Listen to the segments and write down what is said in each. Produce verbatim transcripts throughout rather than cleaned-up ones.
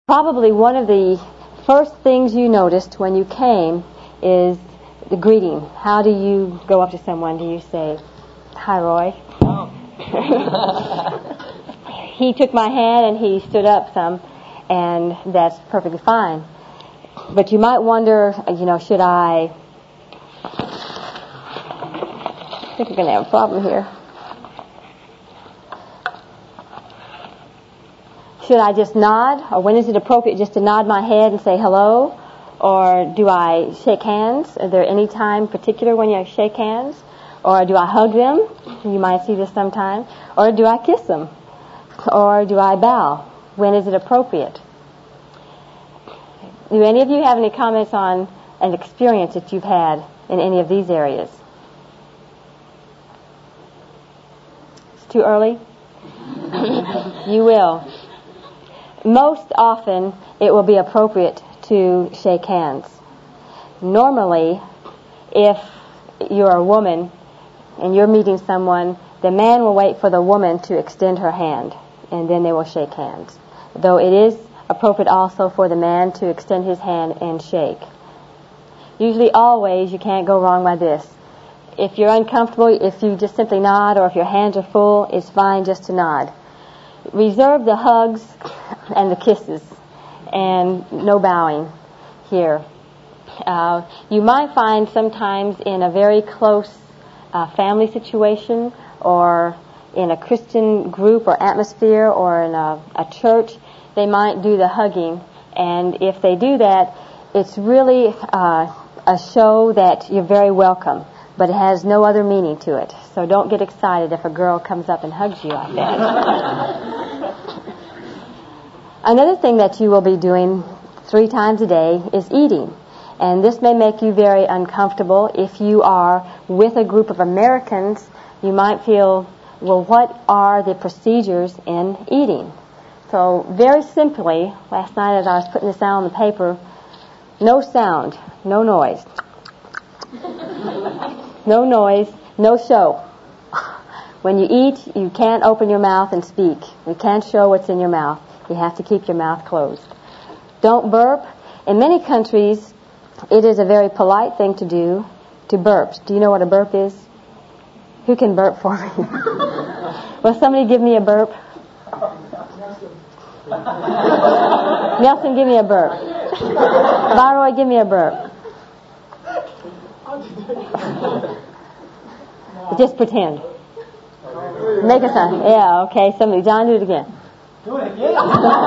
Probably one of the first things you noticed when you came is the greeting. How do you go up to someone? Do you say, "Hi, Roy"? Oh. He took my hand and he stood up some, and that's perfectly fine. But you might wonder, you know, should I... I think we're going to have a problem here. Should I just nod, or when is it appropriate just to nod my head and say hello? Or do I shake hands? Is there any time particular when you shake hands? Or do I hug them? You might see this sometime. Or do I kiss them? Or do I bow? When is it appropriate? Do any of you have any comments on an experience that you've had in any of these areas? It's too early? You will. Most often, it will be appropriate to shake hands. Normally, if you're a woman and you're meeting someone, the man will wait for the woman to extend her hand, and then they will shake hands. Though it is appropriate also for the man to extend his hand and shake. Usually, always, you can't go wrong by this. If you're uncomfortable, if you just simply nod, or if your hands are full, it's fine just to nod. Reserve the hugs and the kisses, and no bowing here. Uh, you might find sometimes in a very close uh, family situation, or in a Christian group or atmosphere, or in a, a church, they might do the hugging. And if they do that, it's really uh, a show that you're very welcome, but it has no other meaning to it. So don't get excited if a girl comes up and hugs you like that. Another thing that you will be doing three times a day is eating. And this may make you very uncomfortable. If you are with a group of Americans, you might feel, well, what are the procedures in eating? So very simply, last night as I was putting this out on the paper, no sound, no noise. No noise, no show. When you eat, you can't open your mouth and speak. You can't show what's in your mouth. You have to keep your mouth closed. Don't burp. In many countries, it is a very polite thing to do to burp. Do you know what a burp is? Who can burp for me? Will somebody give me a burp? Nelson, give me a burp. Baroy, give me a burp. Just pretend. Make a sound. Yeah, okay. Somebody, John, do it again. Do it again.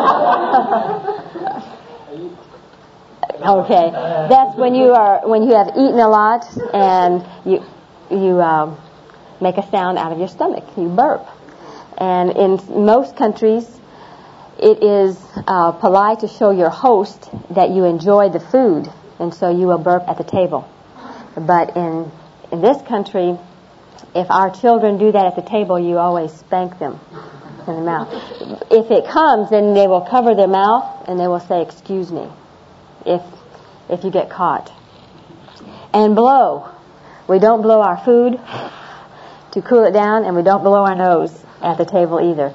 Okay, that's when you are when you have eaten a lot and you you um, make a sound out of your stomach. You burp, and in most countries, it is uh, polite to show your host that you enjoy the food, and so you will burp at the table. But in in this country, if our children do that at the table, you always spank them in the mouth. If it comes, then they will cover their mouth and they will say, "Excuse me," if if you get caught. And blow. We don't blow our food to cool it down, and we don't blow our nose at the table either.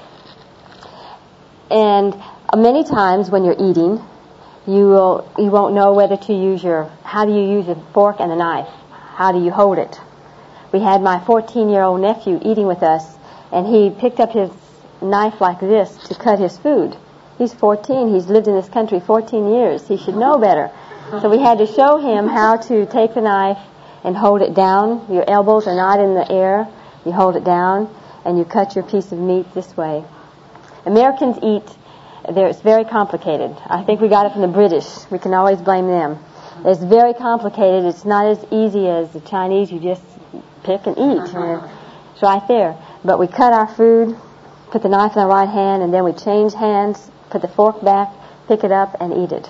And many times when you're eating, you will you won't know whether to use your how do you use a fork and a knife? How do you hold it? We had my fourteen-year-old nephew eating with us, and he picked up his knife like this to cut his food. He's fourteen. He's lived in this country fourteen years. He should know better. So we had to show him how to take the knife and hold it down. Your elbows are not in the air. You hold it down, and you cut your piece of meat this way. Americans eat. It's very complicated. I think we got it from the British. We can always blame them. It's very complicated. It's not as easy as the Chinese. You just pick and eat. It's right there. But we cut our food, put the knife in the right hand, and then we change hands, put the fork back, pick it up, and eat it.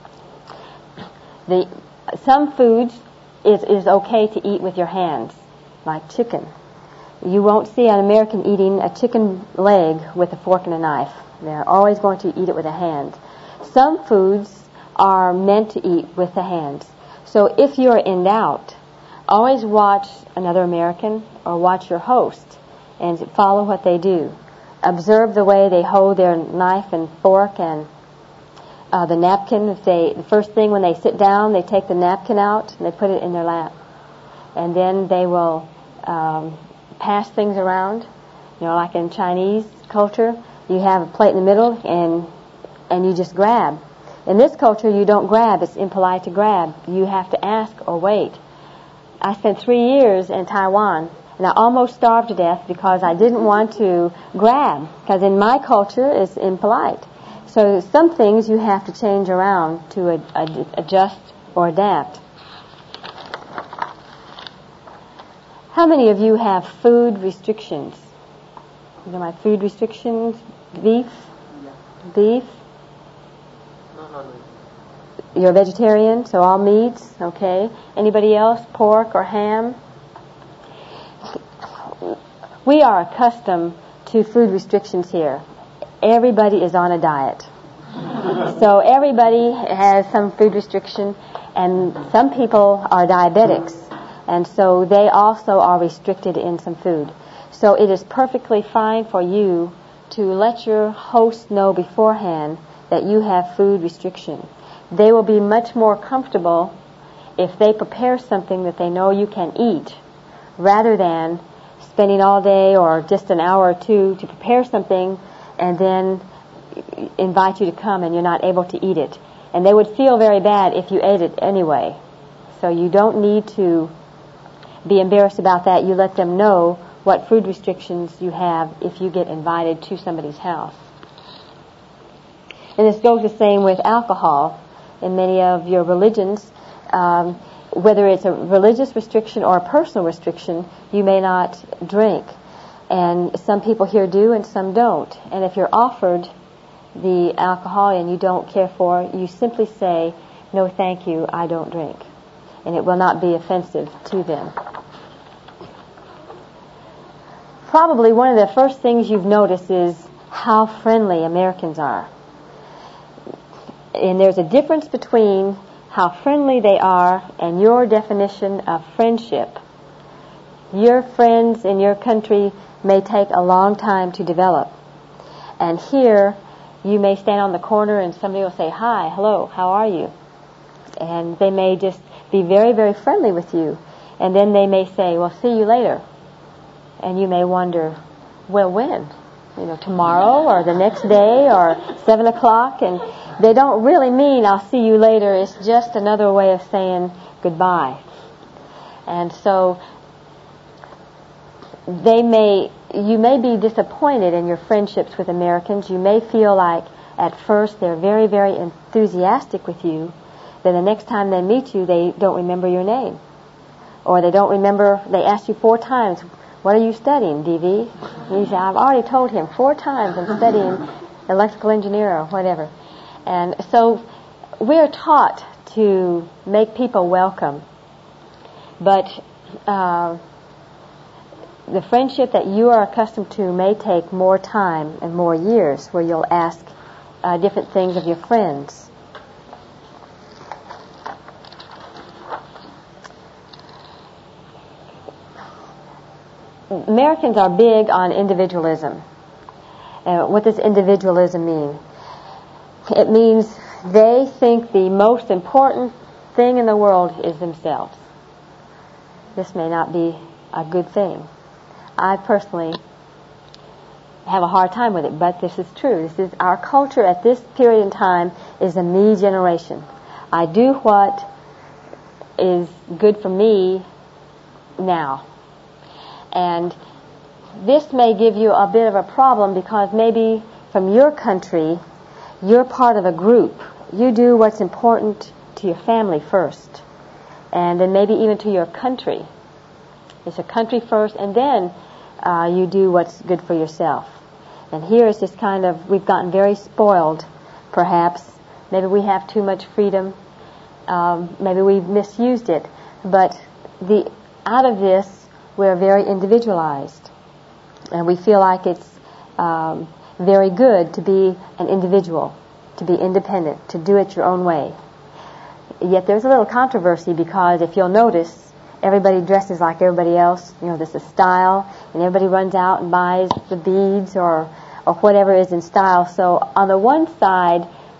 The some foods is is okay to eat with your hands, like chicken. You won't see an American eating a chicken leg with a fork and a knife. They're always going to eat it with a hand. Some foods are meant to eat with the hands. So if you're in doubt, always watch another American or watch your host and follow what they do. Observe the way they hold their knife and fork and uh, the napkin. If they, the first thing when they sit down, they take the napkin out and they put it in their lap. And then they will um, pass things around. You know, like in Chinese culture, you have a plate in the middle and and you just grab. In this culture, you don't grab. It's impolite to grab. You have to ask or wait. I spent three years in Taiwan, and I almost starved to death because I didn't want to grab, because in my culture, it's impolite. So some things you have to change around to ad- ad- adjust or adapt. How many of you have food restrictions? You know my food restrictions? Beef? Yeah. Beef? No, no, no. You're a vegetarian, so all meats, okay. Anybody else? Pork or ham? We are accustomed to food restrictions here. Everybody is on a diet. So everybody has some food restriction, and some people are diabetics, and so they also are restricted in some food. So it is perfectly fine for you to let your host know beforehand that you have food restriction. They will be much more comfortable if they prepare something that they know you can eat, rather than spending all day or just an hour or two to prepare something and then invite you to come and you're not able to eat it. And they would feel very bad if you ate it anyway. So you don't need to be embarrassed about that. You let them know what food restrictions you have if you get invited to somebody's house. And this goes the same with alcohol. In many of your religions, um, whether it's a religious restriction or a personal restriction, you may not drink. And some people here do and some don't. And if you're offered the alcohol and you don't care for it, you simply say, no thank you, I don't drink. And it will not be offensive to them. Probably one of the first things you've noticed is how friendly Americans are. And there's a difference between how friendly they are and your definition of friendship. Your friends in your country may take a long time to develop. And here, you may stand on the corner and somebody will say, hi, hello, how are you? And they may just be very, very friendly with you. And then they may say, well, see you later. And you may wonder, well, when? You know, tomorrow or the next day or seven o'clock? And they don't really mean I'll see you later. It's just another way of saying goodbye. And so they may, you may be disappointed in your friendships with Americans. You may feel like at first they're very, very enthusiastic with you. Then the next time they meet you, they don't remember your name. Or they don't remember, they ask you four times, what are you studying, D V? And you say, I've already told him four times I'm studying electrical engineer or whatever. And so we're taught to make people welcome. But uh, the friendship that you are accustomed to may take more time and more years, where you'll ask uh, different things of your friends. Americans are big on individualism. Uh, what does individualism mean? It means they think the most important thing in the world is themselves. This may not be a good thing. I personally have a hard time with it, but this is true. This is our culture at this period in time is a me generation. I do what is good for me now. And this may give you a bit of a problem because maybe from your country, you're part of a group. You do what's important to your family first, and then maybe even to your country. It's your country first, and then uh, you do what's good for yourself. And here it's just kind of, we've gotten very spoiled, perhaps. Maybe we have too much freedom. Um, maybe we've misused it. But the out of this, we're very individualized. And we feel like it's um, very good to be an individual, to be independent, to do it your own way. Yet there's a little controversy because if you'll notice, everybody dresses like everybody else. You know, there's a style, and everybody runs out and buys the beads or, or whatever is in style. So on the one side,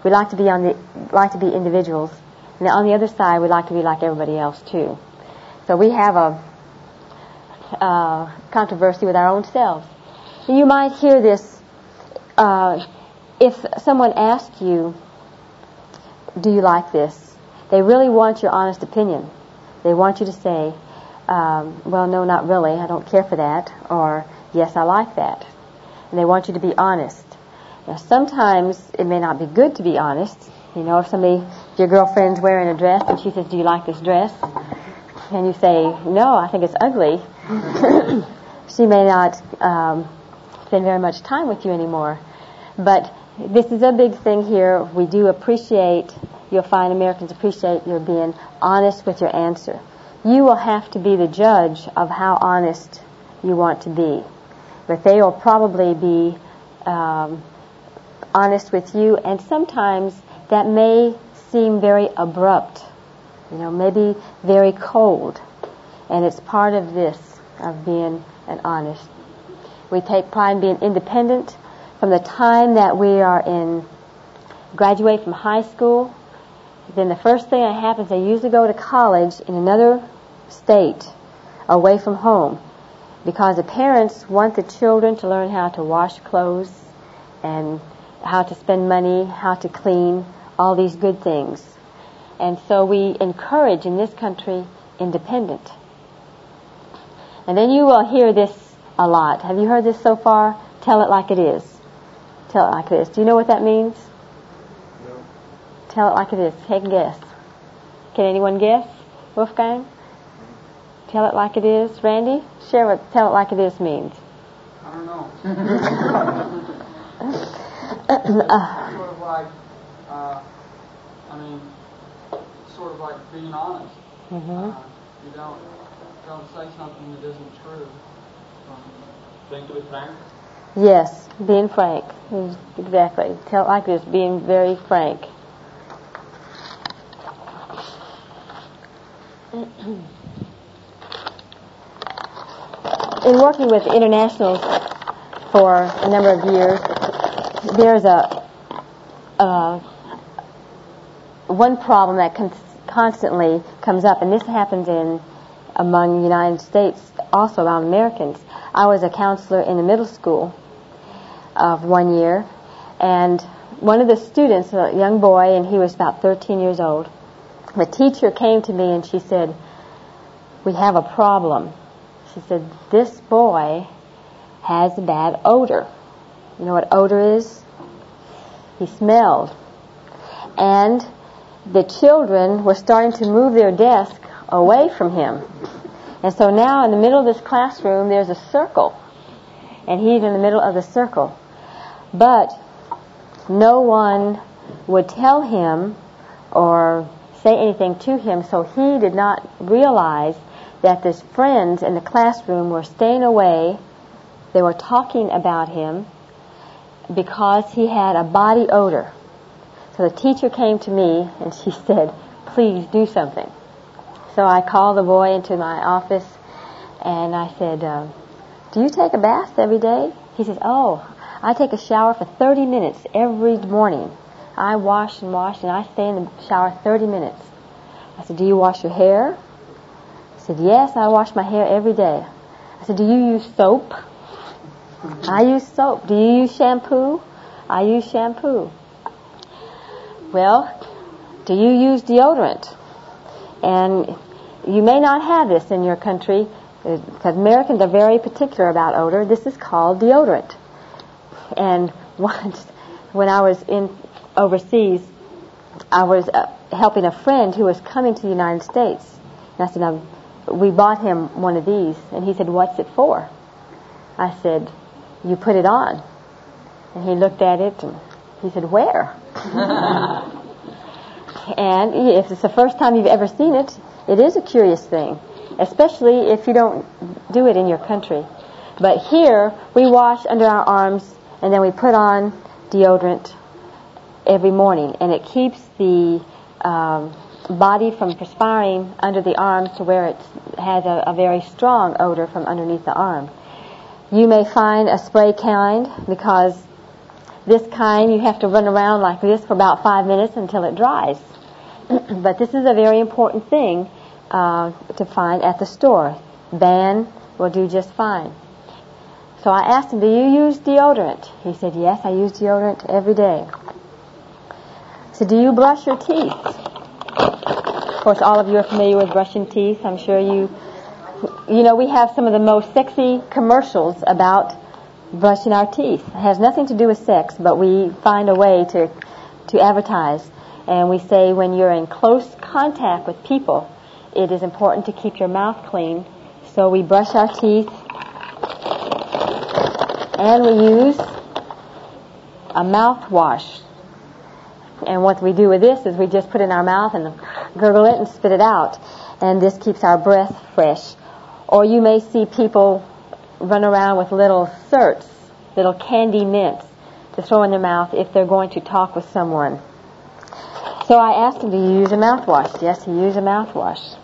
We like to be on the like to be individuals, and on the other side, we like to be like everybody else too. So we have a uh, controversy with our own selves. You might hear this uh, if someone asks you, "Do you like this?" They really want your honest opinion. They want you to say, um, "Well, no, not really. I don't care for that," or "Yes, I like that." And they want you to be honest. Now, sometimes it may not be good to be honest. You know, if somebody, if your girlfriend's wearing a dress and she says, "Do you like this dress?" and you say, "No, I think it's ugly," she may not um, spend very much time with you anymore. But this is a big thing here. We do appreciate, you'll find Americans appreciate your being honest with your answer. You will have to be the judge of how honest you want to be. But they will probably be um, honest with you, and sometimes that may seem very abrupt, you know, maybe very cold, and it's part of this, of being an honest. We take pride in being independent from the time that we are in, graduate from high school. Then the first thing that happens, they usually go to college in another state, away from home, because the parents want the children to learn how to wash clothes and how to spend money, how to clean, all these good things. And so we encourage in this country independent. And then you will hear this a lot. Have you heard this so far? Tell it like it is. Tell it like it is. Do you know what that means? No. Tell it like it is. Take a guess. Can anyone guess? Wolfgang? Tell it like it is. Randy? Share what tell it like it is means. I don't know. Sort of like, uh, I mean, sort of like being honest. Mm-hmm. Uh, you don't don't say something that isn't true. Um, Trying to be frank? Yes, being frank. Exactly. Tell it like this, being very frank. In working with internationals for a number of years, there's a uh, one problem that con- constantly comes up, and this happens in among the United States, also around Americans. I was a counselor in a middle school of one year, and one of the students, a young boy, and he was about thirteen years old, the teacher came to me and she said, "We have a problem." She said, "This boy has a bad odor." You know what odor is? He smelled. And the children were starting to move their desk away from him. And so now in the middle of this classroom there's a circle. And he's in the middle of the circle. But no one would tell him or say anything to him, so he did not realize that his friends in the classroom were staying away. They were talking about him because he had a body odor. So the teacher came to me and she said, "Please do something." So I called the boy into my office and I said, uh, "Do you take a bath every day?" He says, "Oh, I take a shower for thirty minutes every morning. I wash and wash and I stay in the shower thirty minutes. I said, "Do you wash your hair?" He said, "Yes, I wash my hair every day." I said, "Do you use soap?" "I use soap." "Do you use shampoo?" "I use shampoo." "Well, do you use deodorant?" And you may not have this in your country because Americans are very particular about odor. This is called deodorant. And once, when I was in overseas, I was uh, helping a friend who was coming to the United States. And I said, now, we bought him one of these. And he said, "What's it for?" I said, "You put it on." And he looked at it and he said, "Where?" And if it's the first time you've ever seen it, it is a curious thing, especially if you don't do it in your country. But here, we wash under our arms and then we put on deodorant every morning. And it keeps the um, body from perspiring under the arms to where it has a, a very strong odor from underneath the arm. You may find a spray kind because this kind, you have to run around like this for about five minutes until it dries. But this is a very important thing uh, to find at the store. Ban will do just fine. So I asked him, do you use deodorant? He said, yes, I use deodorant every day. I said, do you brush your teeth? Of course, all of you are familiar with brushing teeth. I'm sure you, you know, we have some of the most sexy commercials about brushing our teeth. It has nothing to do with sex, but we find a way to, to advertise. And we say when you're in close contact with people, it is important to keep your mouth clean. So we brush our teeth, and we use a mouthwash. And what we do with this is we just put it in our mouth and gurgle it and spit it out. And this keeps our breath fresh. Or you may see people run around with little certs, little candy mints to throw in their mouth if they're going to talk with someone. So I asked him, do you use a mouthwash? Yes, he used a mouthwash.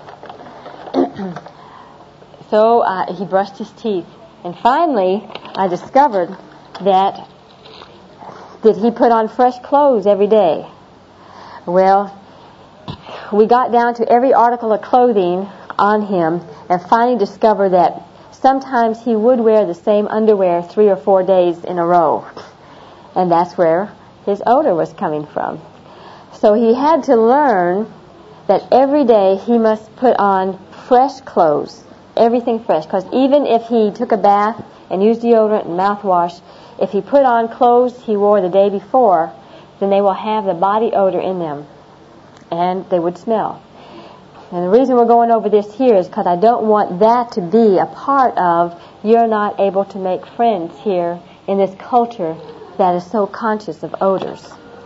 So uh, he brushed his teeth. And finally, I discovered that, did he put on fresh clothes every day? Well, we got down to every article of clothing on him and finally discovered that sometimes he would wear the same underwear three or four days in a row. And that's where his odor was coming from. So he had to learn that every day he must put on fresh clothes, everything fresh. Because even if he took a bath and used deodorant and mouthwash, if he put on clothes he wore the day before, then they will have the body odor in them, and they would smell. And the reason we're going over this here is because I don't want that to be a part of you're not able to make friends here in this culture that is so conscious of odors.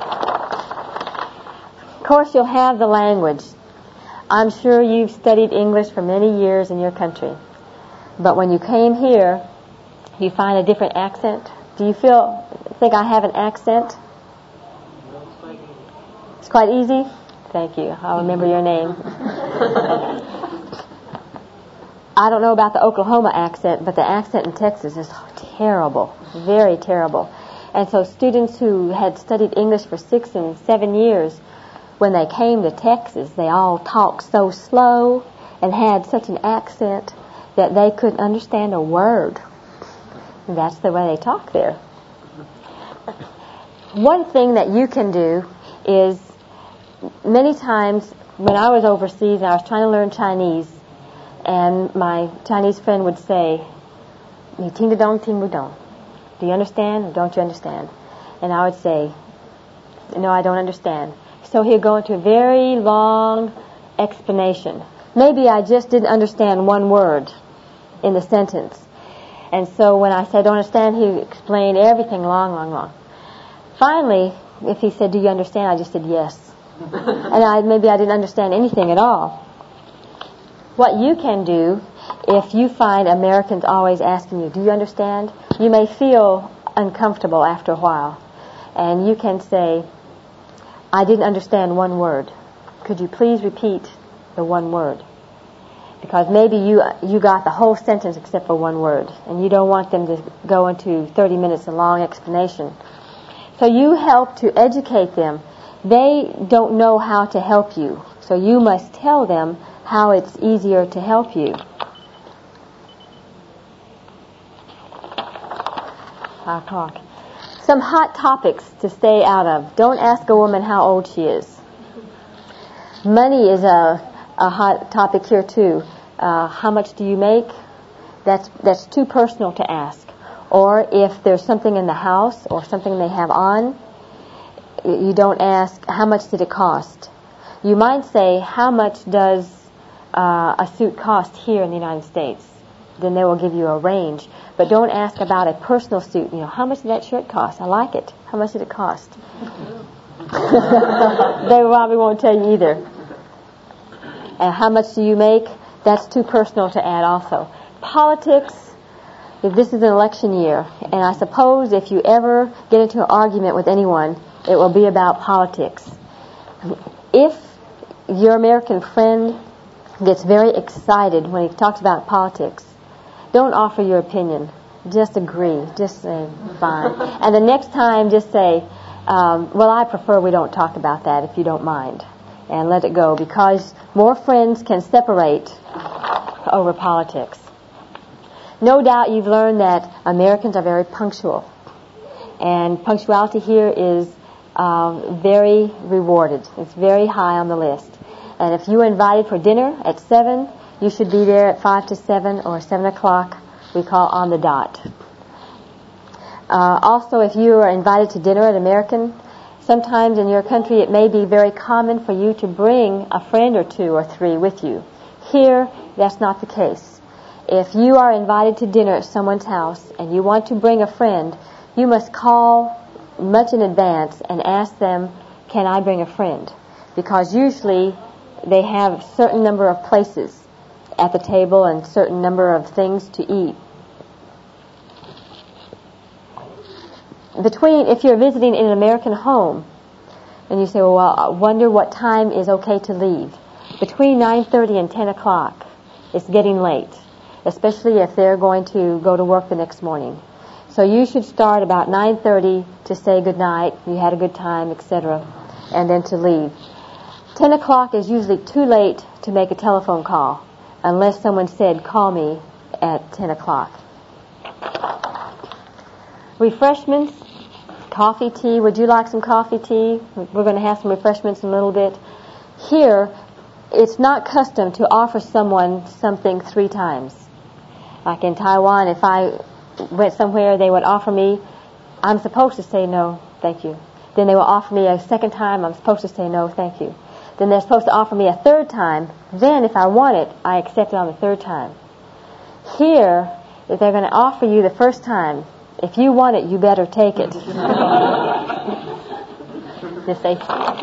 Of course, you'll have the language. I'm sure you've studied English for many years in your country. But when you came here, you find a different accent. Do you feel, think I have an accent? It's quite easy? Thank you. I'll remember your name. I don't know about the Oklahoma accent, but the accent in Texas is terrible, very terrible. And so students who had studied English for six and seven years, when they came to Texas, they all talked so slow and had such an accent that they couldn't understand a word. And that's the way they talk there. One thing that you can do is, many times when I was overseas and I was trying to learn Chinese, and my Chinese friend would say, "Ni ting da dong, ting mu dong." Do you understand or don't you understand? And I would say, "No, I don't understand." So he'd go into a very long explanation. Maybe I just didn't understand one word in the sentence. And so when I said I don't understand, he explained everything long, long, long. Finally, if he said, "Do you understand?" I just said yes. And I, maybe I didn't understand anything at all. What you can do, if you find Americans always asking you, "Do you understand?" you may feel uncomfortable after a while. And you can say, "I didn't understand one word. Could you please repeat the one word?" Because maybe you you got the whole sentence except for one word, and you don't want them to go into thirty minutes of long explanation. So you help to educate them. They don't know how to help you, so you must tell them how it's easier to help you. I'll talk. Some hot topics to stay out of. Don't ask a woman how old she is. Money is a, a hot topic here too. Uh, how much do you make? That's that's too personal to ask. Or if there's something in the house or something they have on, you don't ask, how much did it cost? You might say, how much does uh, a suit cost here in the United States? Then they will give you a range. But don't ask about a personal suit. You know, how much did that shirt cost? I like it. How much did it cost? They probably won't tell you either. And how much do you make? That's too personal to add also. Politics, if this is an election year, and I suppose if you ever get into an argument with anyone, it will be about politics. If your American friend gets very excited when he talks about politics, don't offer your opinion. Just agree. Just say, fine. And the next time, just say, um, well, I prefer we don't talk about that if you don't mind. And let it go, because more friends can separate over politics. No doubt you've learned that Americans are very punctual. And punctuality here is um, very rewarded. It's very high on the list. And if you are invited for dinner at seven, you should be there at five to seven or seven o'clock. We call on the dot. Uh, also, if you are invited to dinner at American, sometimes in your country it may be very common for you to bring a friend or two or three with you. Here, that's not the case. If you are invited to dinner at someone's house and you want to bring a friend, you must call much in advance and ask them, can I bring a friend? Because usually they have a certain number of places at the table and certain number of things to eat. Between, if you're visiting in an American home, and you say, well, I wonder what time is okay to leave. Between nine thirty and ten o'clock, it's getting late, especially if they're going to go to work the next morning. So you should start about nine thirty to say good night, you had a good time, et cetera, and then to leave. ten o'clock is usually too late to make a telephone call, unless someone said, call me at ten o'clock. Refreshments, coffee, tea. Would you like some coffee, tea? We're going to have some refreshments in a little bit. Here, it's not custom to offer someone something three times. Like in Taiwan, if I went somewhere, they would offer me, I'm supposed to say no, thank you. Then they will offer me a second time, I'm supposed to say no, thank you. Then they're supposed to offer me a third time. Then if I want it, I accept it on the third time. Here, if they're going to offer you the first time, if you want it, you better take it. Just say.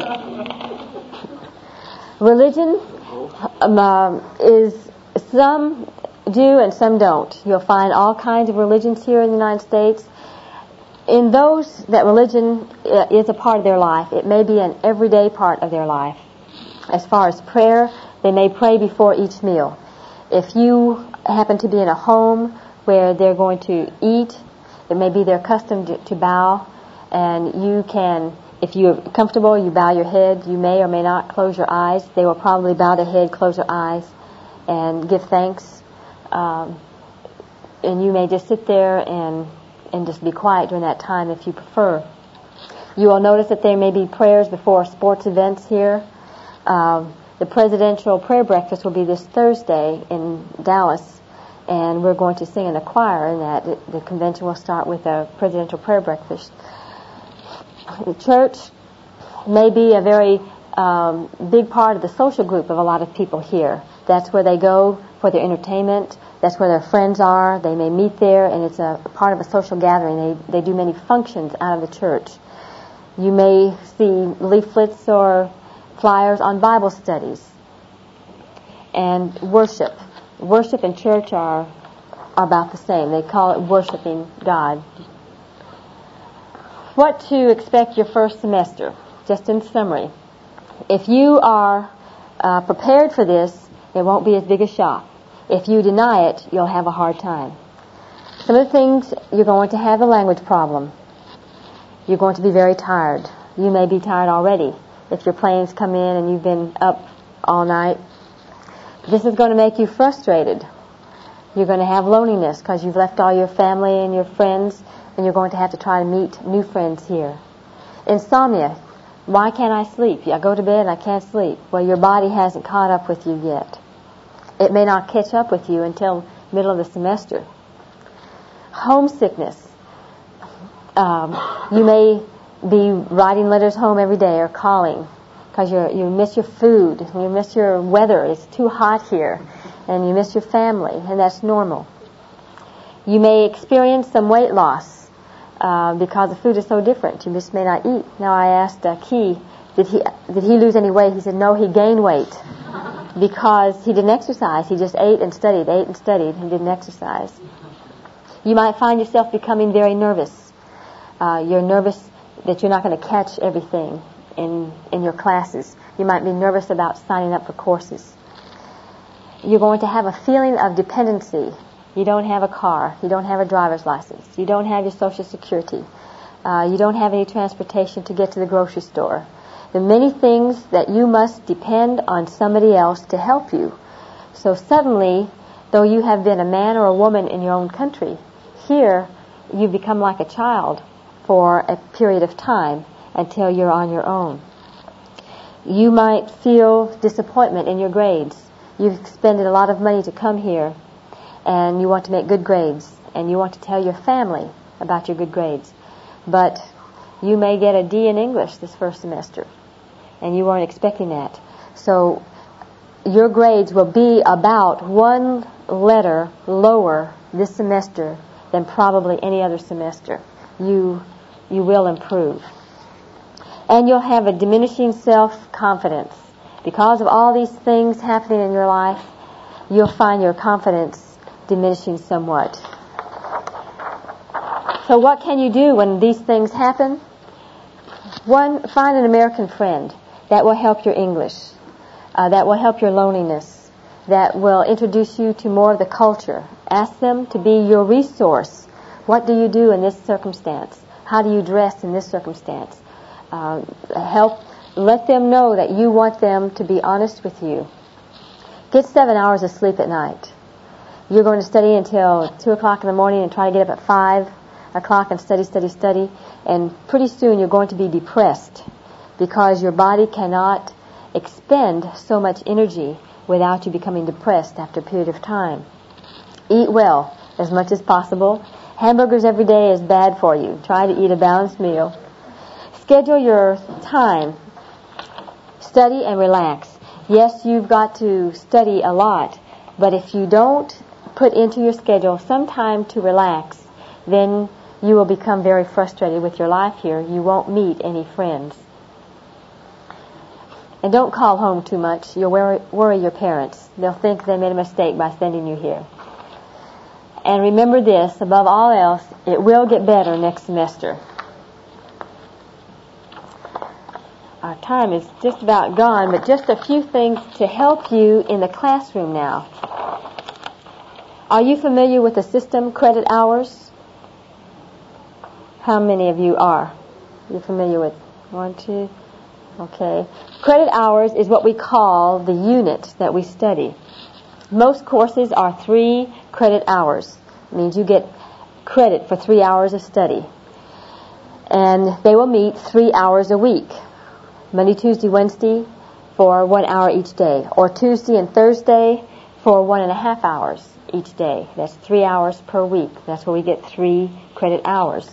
Religion um, uh, is, some do and some don't. You'll find all kinds of religions here in the United States. In those that religion is a part of their life, it may be an everyday part of their life. As far as prayer, they may pray before each meal. If you happen to be in a home where they're going to eat, it may be their custom to, to bow, and you can, if you're comfortable, you bow your head. You may or may not close your eyes. They will probably bow their head, close their eyes, and give thanks. Um, and you may just sit there and, and just be quiet during that time if you prefer. You will notice that there may be prayers before sports events here. Um, the presidential prayer breakfast will be this Thursday in Dallas, and we're going to sing in a choir in that. The, the convention will start with a presidential prayer breakfast. The church may be a very um, big part of the social group of a lot of people here. That's where they go for their entertainment. That's where their friends are. They may meet there, and it's a part of a social gathering. They, they do many functions out of the church. You may see leaflets or flyers on Bible studies and worship. Worship and church are, are about the same. They call it worshiping God. What to expect your first semester, just in summary. If you are uh, prepared for this, it won't be as big a shock. If you deny it, you'll have a hard time. Some of the things, you're going to have a language problem. You're going to be very tired. You may be tired already if your planes come in and you've been up all night. This is going to make you frustrated. You're going to have loneliness because you've left all your family and your friends, and you're going to have to try to meet new friends here. Insomnia. Why can't I sleep? I go to bed and I can't sleep. Well, your body hasn't caught up with you yet. It may not catch up with you until middle of the semester. Homesickness. Um, you may be writing letters home every day or calling because you you miss your food, you miss your weather, it's too hot here, and you miss your family, and that's normal. You may experience some weight loss uh, because the food is so different. You just may not eat. Now I asked uh, Key, did he did he lose any weight? He said no, he gained weight because he didn't exercise. He just ate and studied, ate and studied, and didn't exercise. You might find yourself becoming very nervous. Uh, you're nervous that you're not going to catch everything in in your classes. You might be nervous about signing up for courses. You're going to have a feeling of dependency You don't have a car. You don't have a driver's license. You don't have your Social Security. Uh, you don't have any transportation to get to the grocery store. There are many things that you must depend on somebody else to help you. So suddenly, though you have been a man or a woman in your own country, here you become like a child for a period of time until you're on your own. You might feel disappointment in your grades. You've expended a lot of money to come here, and you want to make good grades, and you want to tell your family about your good grades. But you may get a D in English this first semester, and you weren't expecting that. So your grades will be about one letter lower this semester than probably any other semester. You you will improve. And you'll have a diminishing self-confidence. Because of all these things happening in your life, you'll find your confidence diminishing somewhat. So what can you do when these things happen? One, find an American friend that will help your English, uh, that will help your loneliness, that will introduce you to more of the culture. Ask them to be your resource. What do you do in this circumstance? How do you dress in this circumstance? Uh, help, let them know that you want them to be honest with you. Get seven hours of sleep at night. You're going to study until two o'clock in the morning and try to get up at five o'clock and study, study, study. And pretty soon you're going to be depressed because your body cannot expend so much energy without you becoming depressed after a period of time. Eat well as much as possible. Hamburgers every day is bad for you. Try to eat a balanced meal. Schedule your time. Study and relax. Yes, you've got to study a lot, but if you don't put into your schedule some time to relax, then you will become very frustrated with your life here. You won't meet any friends. And don't call home too much. You'll worry, worry your parents. They'll think they made a mistake by sending you here. And remember this, above all else, it will get better next semester. Our time is just about gone, but just a few things to help you in the classroom now. Are you familiar with the system, credit hours? How many of you are? You're familiar with one, two? Okay. Credit hours is what we call the unit that we study. Most courses are three credit hours. It means you get credit for three hours of study. And they will meet three hours a week. Monday, Tuesday, Wednesday for one hour each day. Or Tuesday and Thursday for one and a half hours each day. That's three hours per week. That's where we get three credit hours.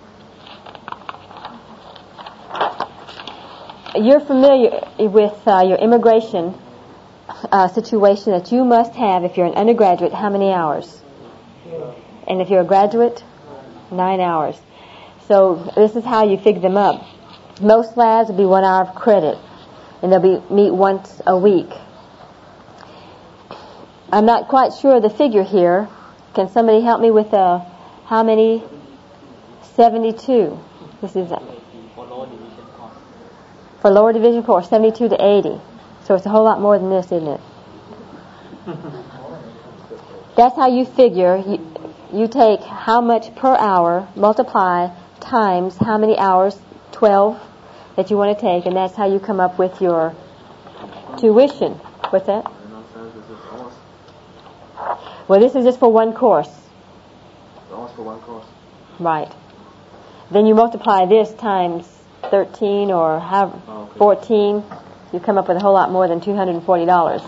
You're familiar with uh, your immigration uh, situation that you must have if you're an undergraduate. How many hours? And if you're a graduate, nine hours. So this is how you figure them up. Most labs will be one hour of credit, and they'll be meet once a week. I'm not quite sure of the figure here. Can somebody help me with uh, how many? seventy-two. This is a, for lower division course, seventy-two to eighty. So it's a whole lot more than this, isn't it? That's how you figure. You, you take how much per hour, multiply times how many hours, twelve, that you want to take, and that's how you come up with your tuition. What's that? Well, this is just for one course. Almost for one course. Right. Then you multiply this times thirteen or have oh, okay. fourteen. You come up with a whole lot more than two hundred forty dollars.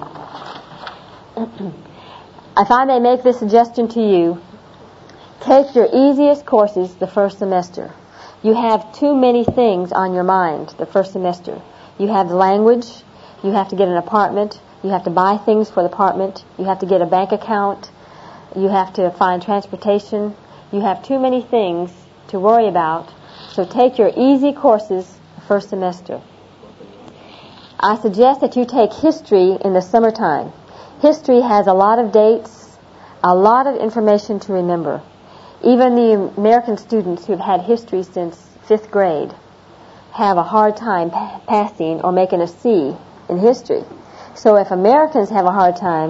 If I may make this suggestion to you, take your easiest courses the first semester. You have too many things on your mind the first semester. You have the language, you have to get an apartment, you have to buy things for the apartment, you have to get a bank account, you have to find transportation. You have too many things to worry about, so take your easy courses the first semester. I suggest that you take history in the summertime. History has a lot of dates, a lot of information to remember. Even the American students who have had history since fifth grade have a hard time pa- passing or making a C in history. So if Americans have a hard time,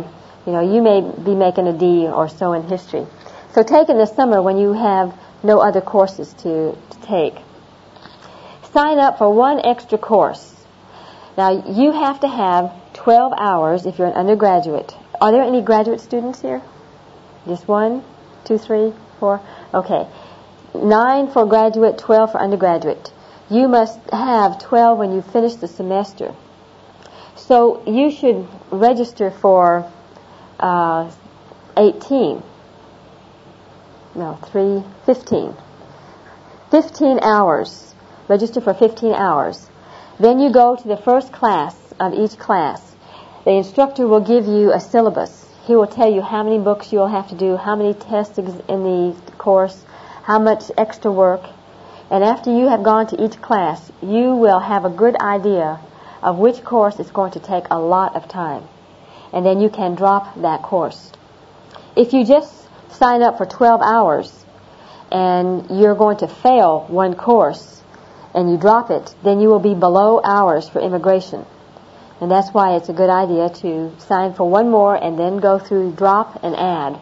You know, you may be making a D or so in history. So take in the summer when you have no other courses to, to take. Sign up for one extra course. Now, you have to have twelve hours if you're an undergraduate. Are there any graduate students here? Just one, two, three, four? Okay. Nine for graduate, twelve for undergraduate. You must have twelve when you finish the semester. So you should register for uh, eighteen. No, three, fifteen. fifteen hours. Register for fifteen hours. Then you go to the first class of each class. The instructor will give you a syllabus. He will tell you how many books you'll have to do, how many tests in the course, how much extra work. And after you have gone to each class, you will have a good idea of which course is going to take a lot of time. And then you can drop that course. If you just sign up for twelve hours and you're going to fail one course and you drop it, then you will be below hours for immigration. And that's why it's a good idea to sign for one more and then go through drop and add.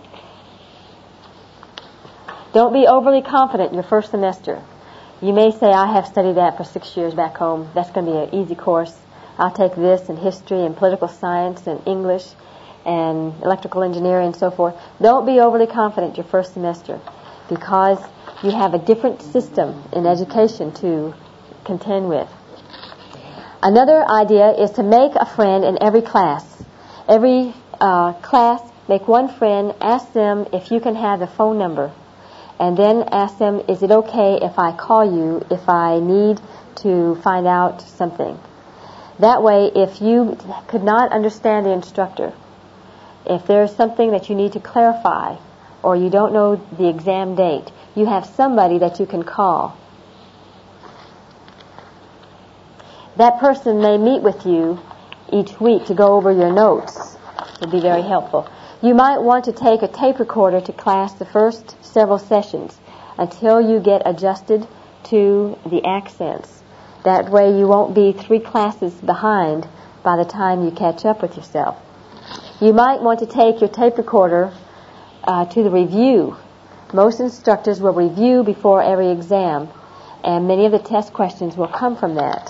Don't be overly confident your first semester. You may say, I have studied that for six years back home. That's going to be an easy course. I'll take this and history and political science and English and electrical engineering and so forth. Don't be overly confident your first semester because you have a different system in education to contend with. Another idea is to make a friend in every class. Every uh, class, make one friend, ask them if you can have the phone number, and then ask them, is it okay if I call you if I need to find out something? That way, if you could not understand the instructor, if there's something that you need to clarify, or you don't know the exam date, you have somebody that you can call. That person may meet with you each week to go over your notes. It would be very helpful. You might want to take a tape recorder to class the first several sessions until you get adjusted to the accents. That way you won't be three classes behind by the time you catch up with yourself. You might want to take your tape recorder uh, to the review. Most instructors will review before every exam, and many of the test questions will come from that.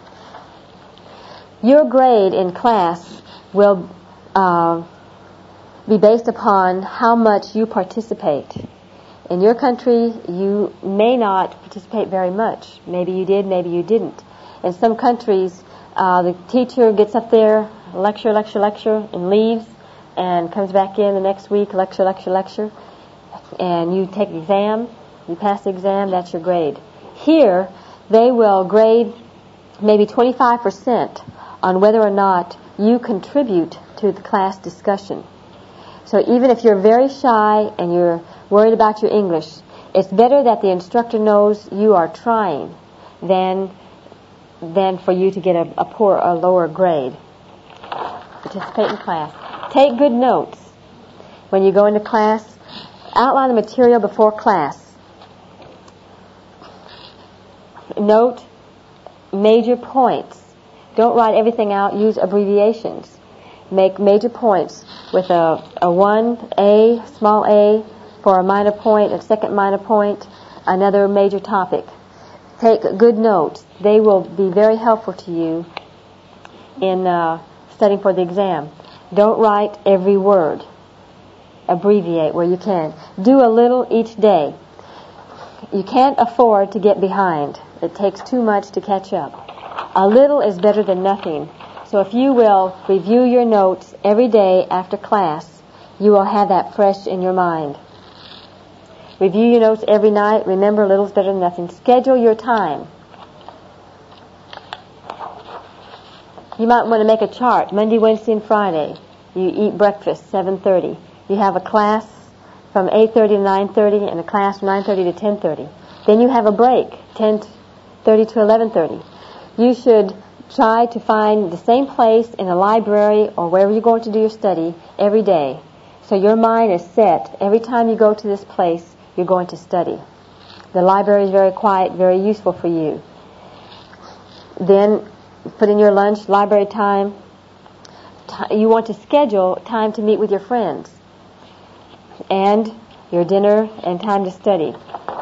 Your grade in class will uh, be based upon how much you participate. In your country, you may not participate very much. Maybe you did, maybe you didn't. In some countries, uh, the teacher gets up there, lecture, lecture, lecture, and leaves, and comes back in the next week, lecture, lecture, lecture, and you take the exam, you pass the exam, that's your grade. Here, they will grade maybe twenty-five percent on whether or not you contribute to the class discussion. So even if you're very shy and you're worried about your English, it's better that the instructor knows you are trying than than for you to get a, a poor, a lower grade. Participate in class. Take good notes. When you go into class, outline the material before class. Note major points. Don't write everything out. Use abbreviations. Make major points with a, a one, A, small a, for a minor point, a second minor point, another major topic. Take good notes. They will be very helpful to you in uh, studying for the exam. Don't write every word. Abbreviate where you can. Do a little each day. You can't afford to get behind. It takes too much to catch up. A little is better than nothing. So if you will review your notes every day after class, you will have that fresh in your mind. Review your notes every night. Remember, a little is better than nothing. Schedule your time. You might want to make a chart. Monday, Wednesday, and Friday. You eat breakfast, seven thirty. You have a class from eight thirty to nine thirty and a class from nine thirty to ten thirty. Then you have a break, ten thirty to eleven thirty. You should try to find the same place in a library or wherever you're going to do your study every day. So your mind is set. Every time you go to this place, you're going to study. The library is very quiet, very useful for you. Then put in your lunch, library time. t- you want to schedule time to meet with your friends, and your dinner and time to study.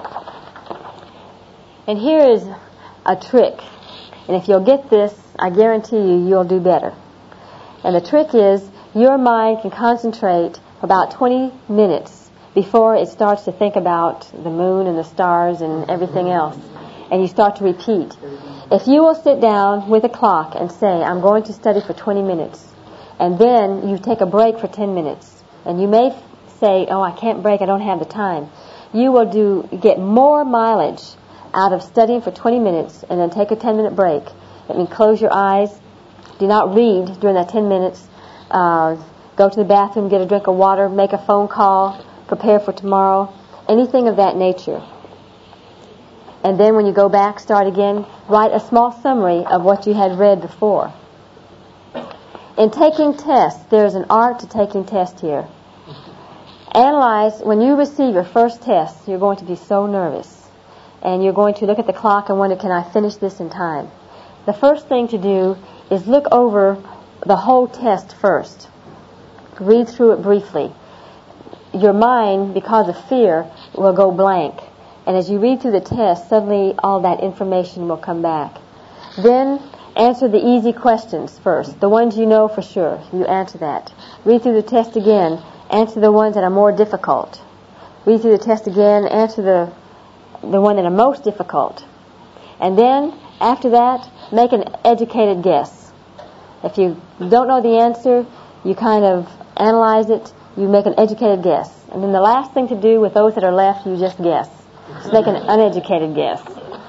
And here is a trick, and if you'll get this, I guarantee you, you'll do better. And the trick is, your mind can concentrate for about twenty minutes before it starts to think about the moon and the stars and everything else, and you start to repeat. If you will sit down with a clock and say, I'm going to study for twenty minutes, and then you take a break for ten minutes, and you may say, oh, I can't break, I don't have the time, you will do get more mileage out of studying for twenty minutes and then take a ten minute break. That means close your eyes, do not read during that ten minutes, uh, go to the bathroom, get a drink of water, make a phone call, prepare for tomorrow, anything of that nature. And then when you go back, start again, write a small summary of what you had read before. In taking tests, there's an art to taking tests here. Analyze, when you receive your first test, you're going to be so nervous. And you're going to look at the clock and wonder, can I finish this in time? The first thing to do is look over the whole test first. Read through it briefly. Your mind, because of fear, will go blank. And as you read through the test, suddenly all that information will come back. Then answer the easy questions first. The ones you know for sure. You answer that. Read through the test again. Answer the ones that are more difficult. Read through the test again. Answer the the one that are most difficult. And then, after that, make an educated guess. If you don't know the answer, you kind of analyze it, you make an educated guess. And then the last thing to do with those that are left, you just guess. Just make an uneducated guess.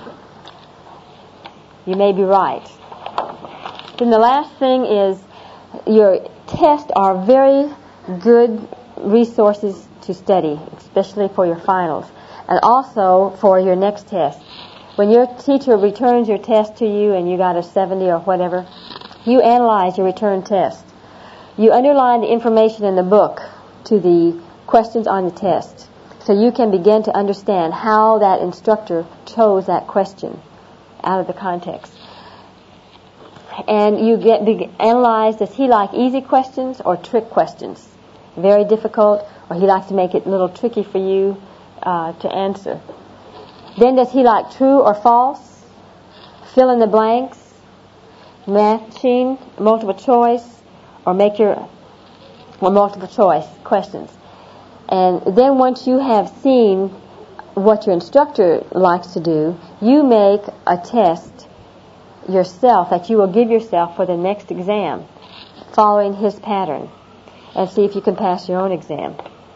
You may be right. Then the last thing is, your tests are very good resources to study, especially for your finals, and also for your next test. When your teacher returns your test to you and you got a seventy or whatever, you analyze your return test. You underline the information in the book to the questions on the test, so you can begin to understand how that instructor chose that question out of the context. And you get be, analyze, does he like easy questions or trick questions? Very difficult, or he likes to make it a little tricky for you uh, to answer. Then does he like true or false? Fill in the blanks, matching, multiple choice, or make your or multiple choice questions. And then once you have seen what your instructor likes to do, you make a test yourself that you will give yourself for the next exam, following his pattern, and see if you can pass your own exam.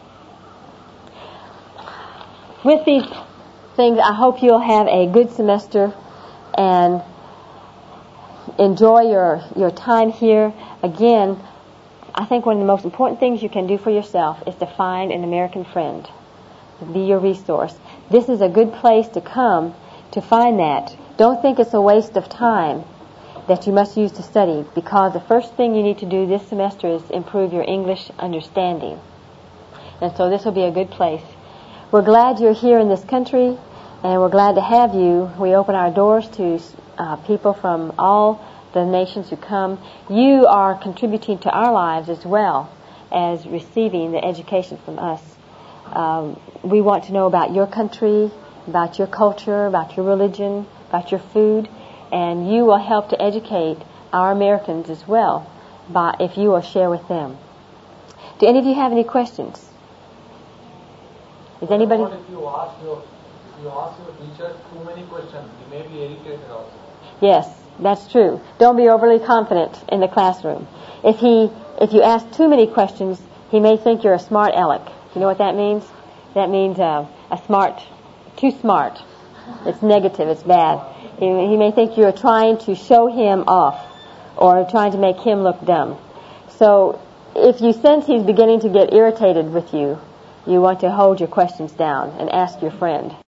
With these things, I hope you'll have a good semester and enjoy your, your time here. Again, I think one of the most important things you can do for yourself is to find an American friend to be your resource. This is a good place to come to find that. Don't think it's a waste of time that you must use to study, because the first thing you need to do this semester is improve your English understanding. And so this will be a good place. We're glad you're here in this country, and we're glad to have you. We open our doors to uh, people from all the nations who come. You are contributing to our lives as well as receiving the education from us. Um, we want to know about your country, about your culture, about your religion, about your food, and you will help to educate our Americans as well by, if you will share with them. Do any of you have any questions? Is anybody? What if you ask your, if you ask your teacher too many questions, you may be irritated also. Yes, that's true. Don't be overly confident in the classroom. If he, if you ask too many questions, he may think you're a smart aleck. You know what that means? That means uh, a smart, too smart. It's negative. It's bad. He, he may think you're trying to show him off or trying to make him look dumb. So if you sense he's beginning to get irritated with you, you want to hold your questions down and ask your friend.